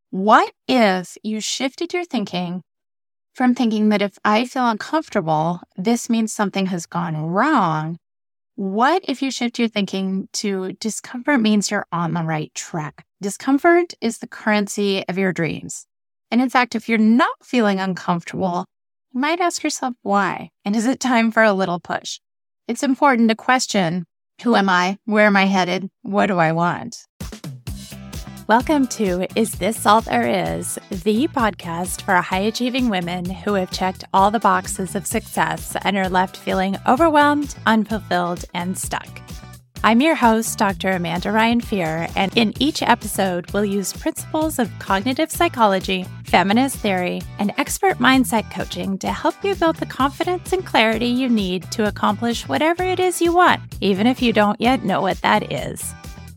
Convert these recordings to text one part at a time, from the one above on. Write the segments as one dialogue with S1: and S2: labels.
S1: What if you shifted your thinking from thinking that if I feel uncomfortable, this means something has gone wrong? What if you shift your thinking to discomfort means you're on the right track? Discomfort is the currency of your dreams. And in fact, if you're not feeling uncomfortable, you might ask yourself why. And is it time for a little push? It's important to question, who am I? Where am I headed? What do I want?
S2: Welcome to Is This All There Is, the podcast for high-achieving women who have checked all the boxes of success and are left feeling overwhelmed, unfulfilled, and stuck. I'm your host, Dr. Amanda Ryan Fear, and in each episode, we'll use principles of cognitive psychology, feminist theory, and expert mindset coaching to help you build the confidence and clarity you need to accomplish whatever it is you want, even if you don't yet know what that is.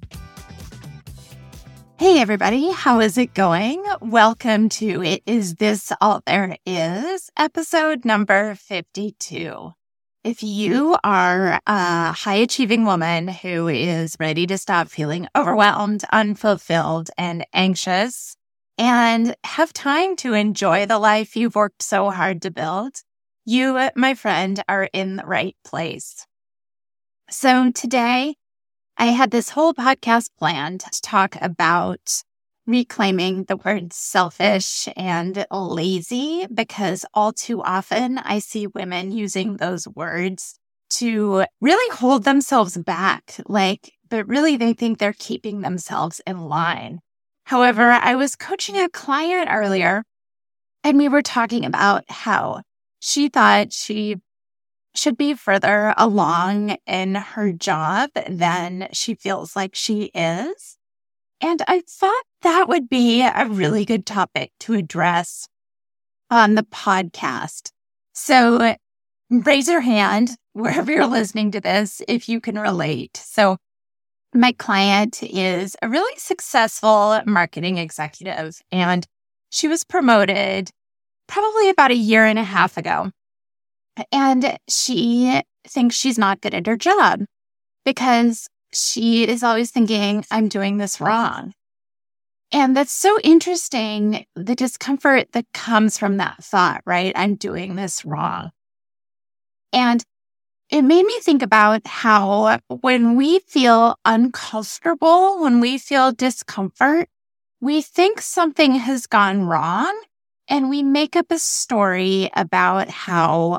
S1: Hey everybody, how is it going? Welcome to It Is This All There Is, episode number 52. If you are a high-achieving woman who is ready to stop feeling overwhelmed, unfulfilled, and anxious, and have time to enjoy the life you've worked so hard to build, you, my friend, are in the right place. So today, I had this whole podcast planned to talk about reclaiming the word selfish and lazy, because all too often I see women using those words to really hold themselves back, but really they think they're keeping themselves in line. However, I was coaching a client earlier and we were talking about how she thought she should be further along in her job than she feels like she is. And I thought that would be a really good topic to address on the podcast. So raise your hand wherever you're listening to this if you can relate. So my client is a really successful marketing executive, and she was promoted probably about a year and a half ago. And she thinks she's not good at her job because she is always thinking, I'm doing this wrong. And that's so interesting, the discomfort that comes from that thought, right? I'm doing this wrong. And it made me think about how when we feel uncomfortable, when we feel discomfort, we think something has gone wrong and we make up a story about how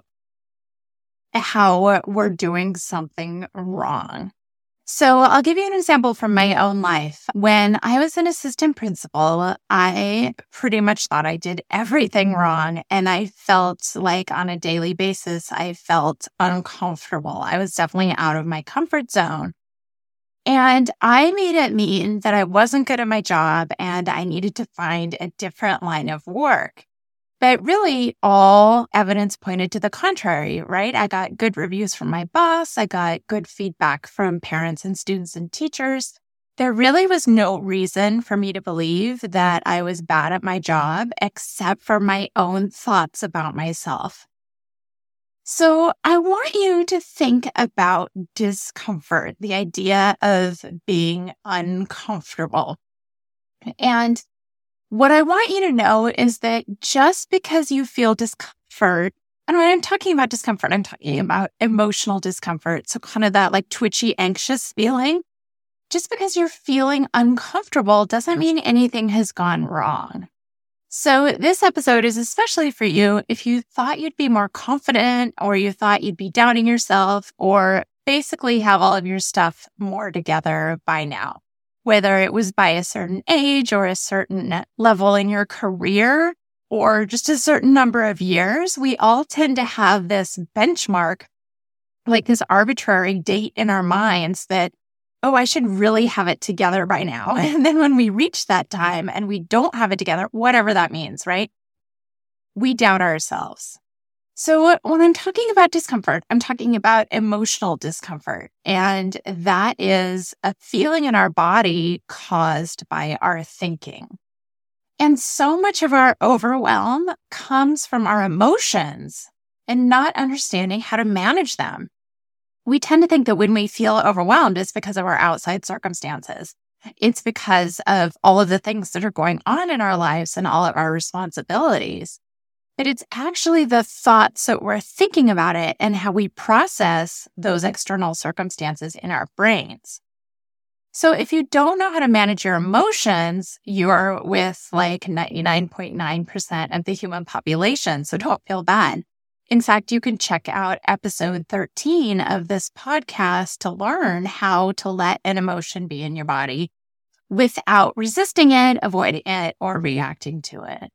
S1: we're doing something wrong. So I'll give you an example from my own life. When I was an assistant principal, I pretty much thought I did everything wrong. And I felt like on a daily basis, I felt uncomfortable. I was definitely out of my comfort zone. And I made it mean that I wasn't good at my job and I needed to find a different line of work. But really, all evidence pointed to the contrary, right? I got good reviews from my boss. I got good feedback from parents and students and teachers. There really was no reason for me to believe that I was bad at my job except for my own thoughts about myself. So I want you to think about discomfort, the idea of being uncomfortable. And what I want you to know is that just because you feel discomfort, and when I'm talking about discomfort, I'm talking about emotional discomfort. So kind of that like twitchy, anxious feeling. Just because you're feeling uncomfortable doesn't mean anything has gone wrong. So this episode is especially for you if you thought you'd be more confident, or you thought you'd be doubting yourself, or basically have all of your stuff more together by now. Whether it was by a certain age or a certain level in your career or just a certain number of years, we all tend to have this benchmark, like this arbitrary date in our minds that, oh, I should really have it together by now. And then when we reach that time and we don't have it together, whatever that means, right? We doubt ourselves. So when I'm talking about discomfort, I'm talking about emotional discomfort. And that is a feeling in our body caused by our thinking. And so much of our overwhelm comes from our emotions and not understanding how to manage them. We tend to think that when we feel overwhelmed, it's because of our outside circumstances. It's because of all of the things that are going on in our lives and all of our responsibilities. But it's actually the thoughts that we're thinking about it and how we process those external circumstances in our brains. So if you don't know how to manage your emotions, you're with like 99.9% of the human population. So don't feel bad. In fact, you can check out episode 13 of this podcast to learn how to let an emotion be in your body without resisting it, avoiding it, or reacting to it.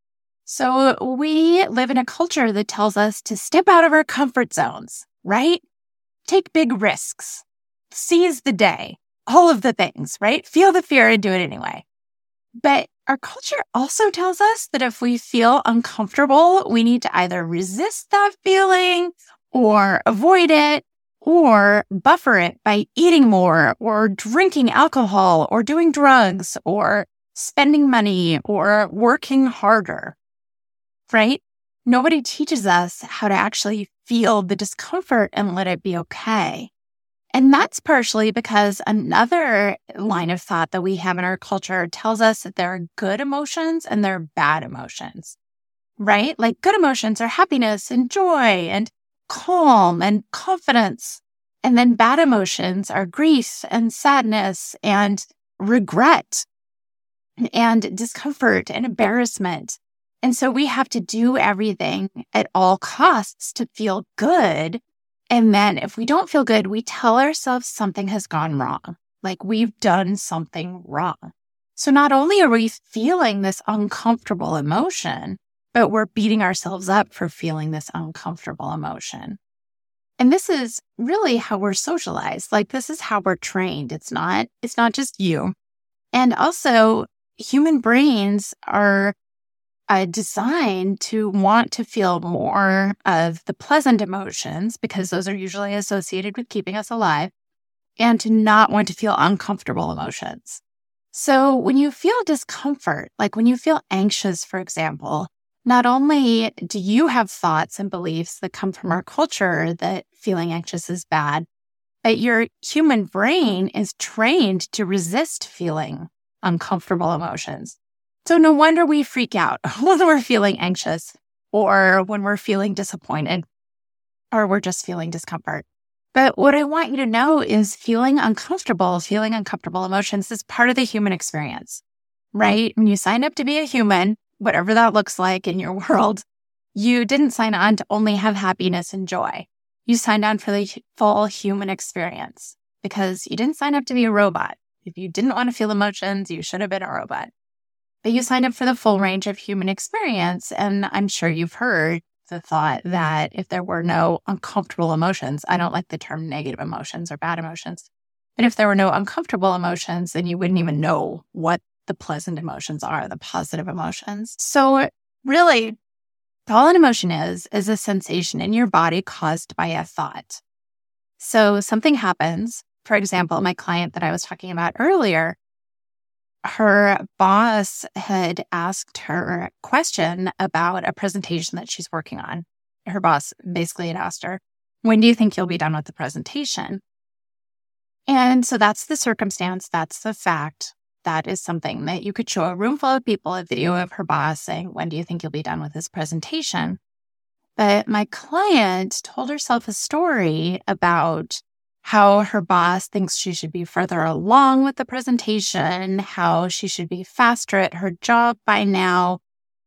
S1: So we live in a culture that tells us to step out of our comfort zones, right? Take big risks, seize the day, all of the things, right? Feel the fear and do it anyway. But our culture also tells us that if we feel uncomfortable, we need to either resist that feeling or avoid it or buffer it by eating more or drinking alcohol or doing drugs or spending money or working harder, right? Nobody teaches us how to actually feel the discomfort and let it be okay. And that's partially because another line of thought that we have in our culture tells us that there are good emotions and there are bad emotions, right? Like good emotions are happiness and joy and calm and confidence. And then bad emotions are grief and sadness and regret and discomfort and embarrassment. And so we have to do everything at all costs to feel good. And then if we don't feel good, we tell ourselves something has gone wrong, like we've done something wrong. So not only are we feeling this uncomfortable emotion, but we're beating ourselves up for feeling this uncomfortable emotion. And this is really how we're socialized. Like this is how we're trained. It's not just you. And also human brains are designed to want to feel more of the pleasant emotions because those are usually associated with keeping us alive, and to not want to feel uncomfortable emotions. So when you feel discomfort, like when you feel anxious, for example, not only do you have thoughts and beliefs that come from our culture that feeling anxious is bad, but your human brain is trained to resist feeling uncomfortable emotions. So no wonder we freak out when we're feeling anxious or when we're feeling disappointed or we're just feeling discomfort. But what I want you to know is feeling uncomfortable emotions is part of the human experience, right? When you sign up to be a human, whatever that looks like in your world, you didn't sign on to only have happiness and joy. You signed on for the full human experience because you didn't sign up to be a robot. If you didn't want to feel emotions, you should have been a robot. But you signed up for the full range of human experience. And I'm sure you've heard the thought that if there were no uncomfortable emotions, I don't like the term negative emotions or bad emotions, but if there were no uncomfortable emotions, then you wouldn't even know what the pleasant emotions are, the positive emotions. So really, all an emotion is a sensation in your body caused by a thought. So something happens. For example, my client that I was talking about earlier, her boss had asked her a question about a presentation that she's working on. Her boss basically had asked her, when do you think you'll be done with the presentation? And so that's the circumstance. That's the fact. That is something that you could show a room full of people, a video of her boss saying, when do you think you'll be done with this presentation? But my client told herself a story about how her boss thinks she should be further along with the presentation, how she should be faster at her job by now,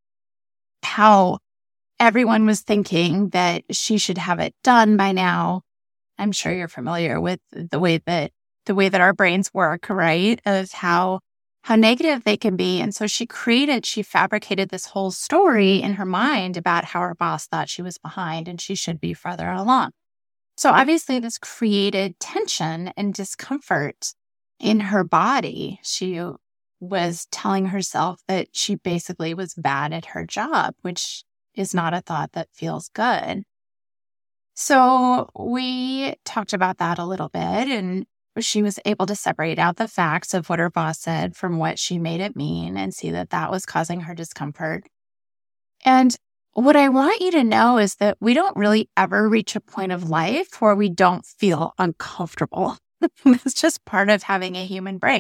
S1: how everyone was thinking that she should have it done by now. I'm sure you're familiar with the way that our brains work, right? Of how negative they can be. And so she fabricated this whole story in her mind about how her boss thought she was behind and she should be further along. So obviously this created tension and discomfort in her body. She was telling herself that she basically was bad at her job, which is not a thought that feels good. So we talked about that a little bit, and she was able to separate out the facts of what her boss said from what she made it mean and see that that was causing her discomfort. And what I want you to know is that we don't really ever reach a point of life where we don't feel uncomfortable. It's just part of having a human brain.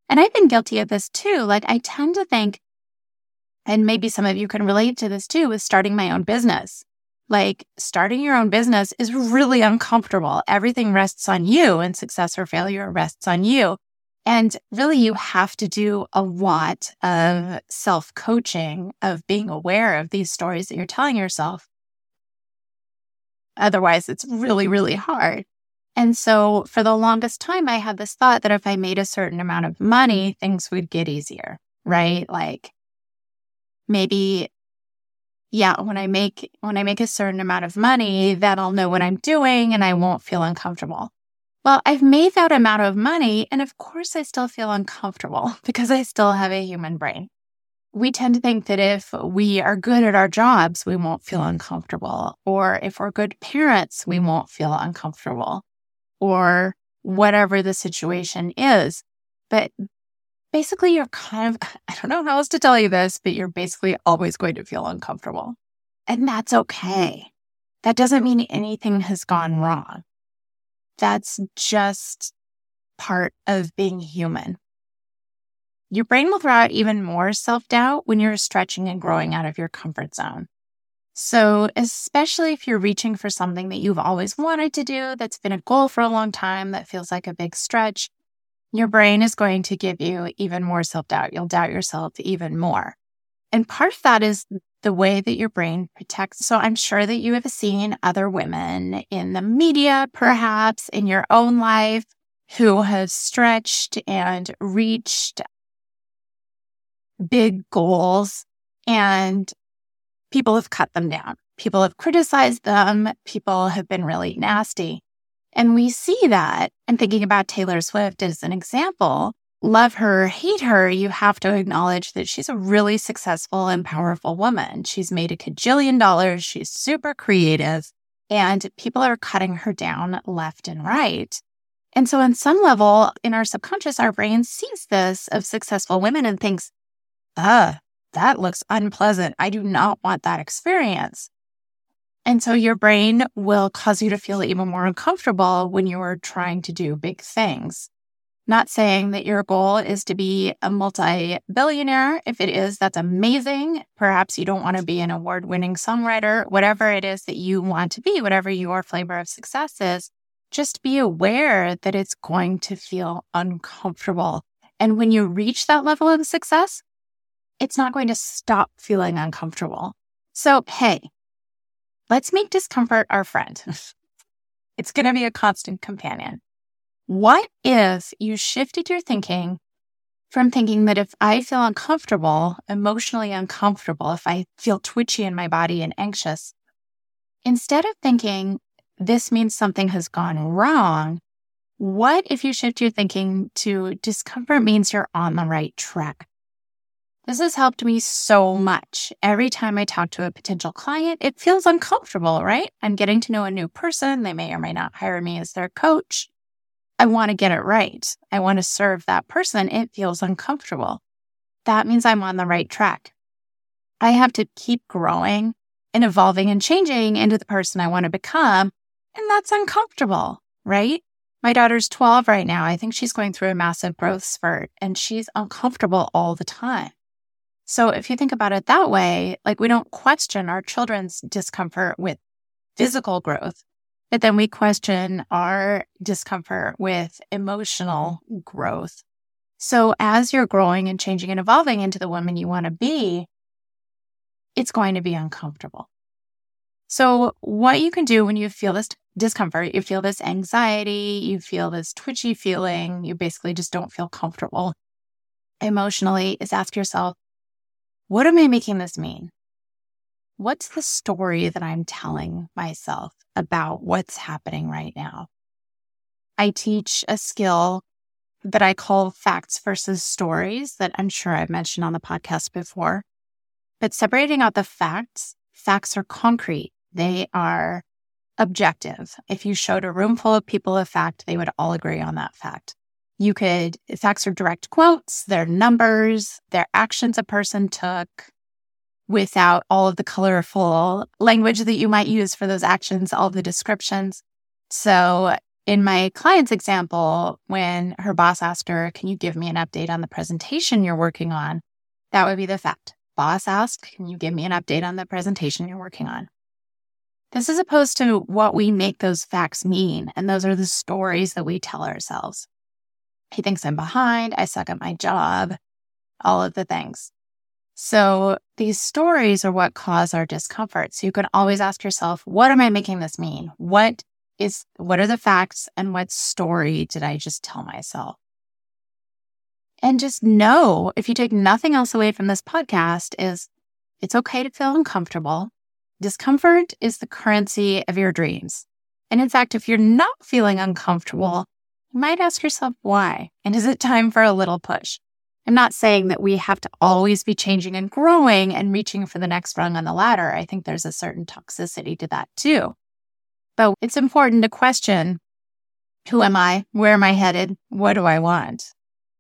S1: And I've been guilty of this too. Like I tend to think, and maybe some of you can relate to this too, with starting my own business. Like starting your own business is really uncomfortable. Everything rests on you, and success or failure rests on you. And really, you have to do a lot of self-coaching, of being aware of these stories that you're telling yourself. Otherwise, it's really, really hard. And so for the longest time, I had this thought that if I made a certain amount of money, things would get easier, right? Like maybe, when I make a certain amount of money, that I'll know what I'm doing and I won't feel uncomfortable. Well, I've made that amount of money, and of course I still feel uncomfortable because I still have a human brain. We tend to think that if we are good at our jobs, we won't feel uncomfortable. Or if we're good parents, we won't feel uncomfortable. Or whatever the situation is. But basically, you're kind of, I don't know how else to tell you this, but you're basically always going to feel uncomfortable. And that's okay. That doesn't mean anything has gone wrong. That's just part of being human. Your brain will throw out even more self-doubt when you're stretching and growing out of your comfort zone. So especially if you're reaching for something that you've always wanted to do, that's been a goal for a long time, that feels like a big stretch, your brain is going to give you even more self-doubt. You'll doubt yourself even more. And part of that is the way that your brain protects. So I'm sure that you have seen other women in the media, perhaps in your own life, who have stretched and reached big goals, and people have cut them down. People have criticized them. People have been really nasty. And we see that. I'm thinking about Taylor Swift as an example. Love her, hate her, you have to acknowledge that she's a really successful and powerful woman. She's made $1 kajillion. She's super creative, and people are cutting her down left and right. And so on some level, in our subconscious, our brain sees this of successful women and thinks, that looks unpleasant. I do not want that experience. And so your brain will cause you to feel even more uncomfortable when you're trying to do big things. Not saying that your goal is to be a multi-billionaire. If it is, that's amazing. Perhaps you don't want to be an award-winning songwriter. Whatever it is that you want to be, whatever your flavor of success is, just be aware that it's going to feel uncomfortable. And when you reach that level of success, it's not going to stop feeling uncomfortable. So, hey, let's make discomfort our friend. It's going to be a constant companion. What if you shifted your thinking from thinking that if I feel uncomfortable, emotionally uncomfortable, if I feel twitchy in my body and anxious, instead of thinking this means something has gone wrong, what if you shift your thinking to discomfort means you're on the right track? This has helped me so much. Every time I talk to a potential client, it feels uncomfortable, right? I'm getting to know a new person. They may or may not hire me as their coach. I want to get it right. I want to serve that person. It feels uncomfortable. That means I'm on the right track. I have to keep growing and evolving and changing into the person I want to become. And that's uncomfortable, right? My daughter's 12 right now. I think she's going through a massive growth spurt, and she's uncomfortable all the time. So if you think about it that way, like we don't question our children's discomfort with physical growth, but then we question our discomfort with emotional growth. So as you're growing and changing and evolving into the woman you want to be, it's going to be uncomfortable. So what you can do when you feel this discomfort, you feel this anxiety, you feel this twitchy feeling, you basically just don't feel comfortable emotionally, is ask yourself, what am I making this mean? What's the story that I'm telling myself about what's happening right now? I teach a skill that I call facts versus stories that I'm sure I've mentioned on the podcast before. But separating out the facts are concrete. They are objective. If you showed a room full of people a fact, they would all agree on that fact. Facts are direct quotes, they're numbers, they're actions a person took without all of the colorful language that you might use for those actions, all the descriptions. So in my client's example, when her boss asked her, can you give me an update on the presentation you're working on? That would be the fact. Boss asked, can you give me an update on the presentation you're working on? This is opposed to what we make those facts mean. And those are the stories that we tell ourselves. He thinks I'm behind. I suck at my job. All of the things. So these stories are what cause our discomfort. So you can always ask yourself, what am I making this mean? What are the facts and what story did I just tell myself? And just know, if you take nothing else away from this podcast, is it's okay to feel uncomfortable. Discomfort is the currency of your dreams. And in fact, if you're not feeling uncomfortable, you might ask yourself why. And is it time for a little push? I'm not saying that we have to always be changing and growing and reaching for the next rung on the ladder. I think there's a certain toxicity to that too. But it's important to question, who am I? Where am I headed? What do I want?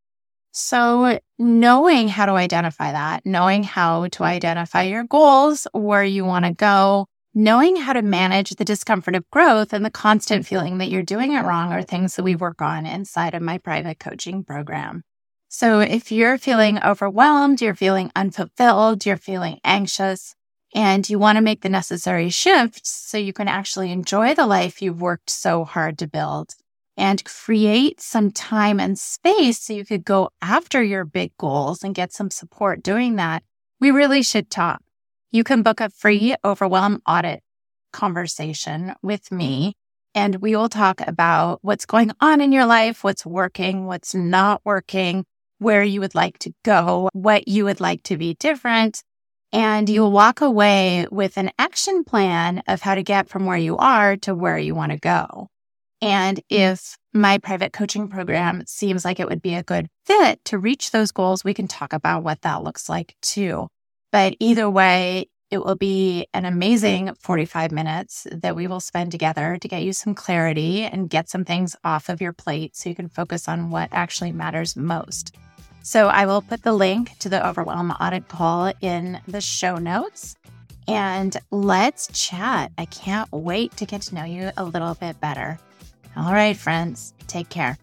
S1: So knowing how to identify that, knowing how to identify your goals, where you want to go, knowing how to manage the discomfort of growth and the constant feeling that you're doing it wrong are things that we work on inside of my private coaching program. So if you're feeling overwhelmed, you're feeling unfulfilled, you're feeling anxious, and you want to make the necessary shifts so you can actually enjoy the life you've worked so hard to build and create some time and space so you could go after your big goals and get some support doing that, we really should talk. You can book a free overwhelm audit conversation with me, and we will talk about what's going on in your life, what's working, what's not working, where you would like to go, what you would like to be different. And you'll walk away with an action plan of how to get from where you are to where you want to go. And if my private coaching program seems like it would be a good fit to reach those goals, we can talk about what that looks like too. But either way, it will be an amazing 45 minutes that we will spend together to get you some clarity and get some things off of your plate so you can focus on what actually matters most. So I will put the link to the Overwhelm Audit Call in the show notes. And let's chat. I can't wait to get to know you a little bit better. All right, friends, take care.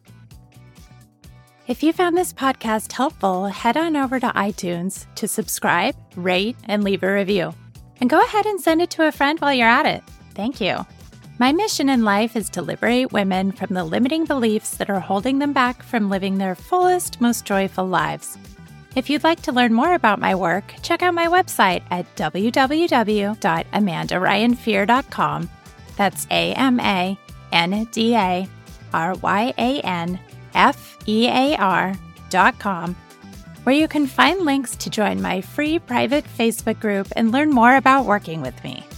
S2: If you found this podcast helpful, head on over to iTunes to subscribe, rate, and leave a review. And go ahead and send it to a friend while you're at it. Thank you. My mission in life is to liberate women from the limiting beliefs that are holding them back from living their fullest, most joyful lives. If you'd like to learn more about my work, check out my website at www.amandaryanfear.com. That's AmandaRyanFear.com, where you can find links to join my free private Facebook group and learn more about working with me.